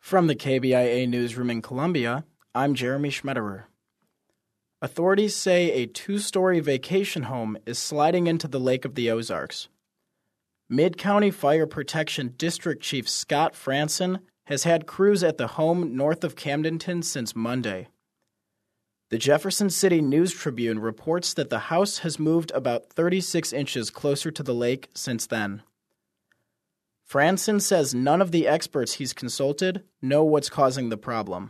From the KBIA newsroom in Columbia, I'm Jeremy Schmetterer. Authorities say a 2-story vacation home is sliding into the Lake of the Ozarks. Mid-County Fire Protection District Chief Scott Franson has had crews at the home north of Camdenton since Monday. The Jefferson City News-Tribune reports that the house has moved about 36 inches closer to the lake since then. Franson says none of the experts he's consulted know what's causing the problem.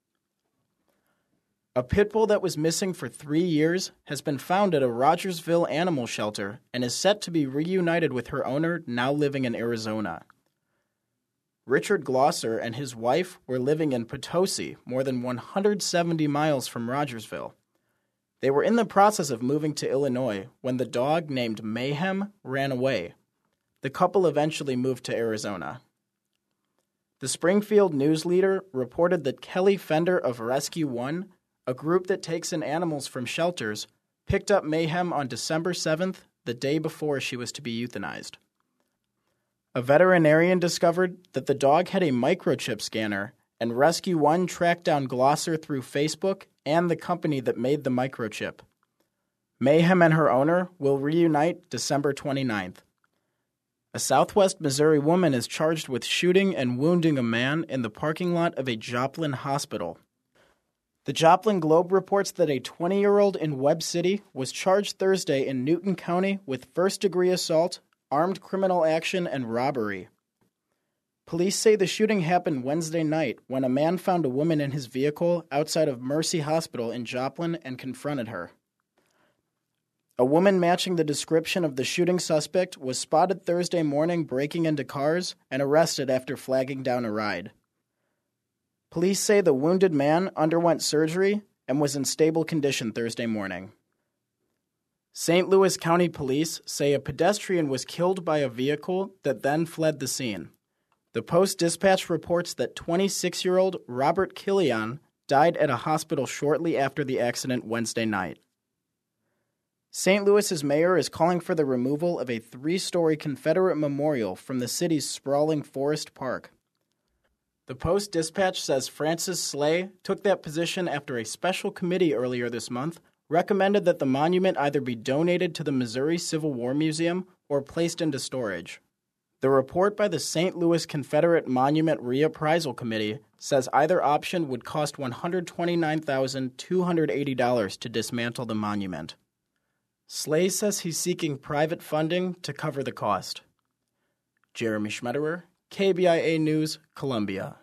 A pit bull that was missing for 3 years has been found at a Rogersville animal shelter and is set to be reunited with her owner, now living in Arizona. Richard Glosser and his wife were living in Potosi, more than 170 miles from Rogersville. They were in the process of moving to Illinois when the dog named Mayhem ran away. The couple eventually moved to Arizona. The Springfield News Leader reported that Kelly Fender of Rescue One, a group that takes in animals from shelters, picked up Mayhem on December 7th, the day before she was to be euthanized. A veterinarian discovered that the dog had a microchip scanner, and Rescue One tracked down Glosser through Facebook and the company that made the microchip. Mayhem and her owner will reunite December 29th. A Southwest Missouri woman is charged with shooting and wounding a man in the parking lot of a Joplin hospital. The Joplin Globe reports that a 20-year-old in Webb City was charged Thursday in Newton County with first-degree assault, armed criminal action, and robbery. Police say the shooting happened Wednesday night when a man found a woman in his vehicle outside of Mercy Hospital in Joplin and confronted her. A woman matching the description of the shooting suspect was spotted Thursday morning breaking into cars and arrested after flagging down a ride. Police say the wounded man underwent surgery and was in stable condition Thursday morning. St. Louis County Police say a pedestrian was killed by a vehicle that then fled the scene. The Post-Dispatch reports that 26-year-old Robert Killian died at a hospital shortly after the accident Wednesday night. St. Louis's mayor is calling for the removal of a 3-story Confederate memorial from the city's sprawling Forest Park. The Post-Dispatch says Francis Slay took that position after a special committee earlier this month recommended that the monument either be donated to the Missouri Civil War Museum or placed into storage. The report by the St. Louis Confederate Monument Reappraisal Committee says either option would cost $129,280 to dismantle the monument. Slay says he's seeking private funding to cover the cost. Jeremy Schmetterer, KBIA News, Columbia.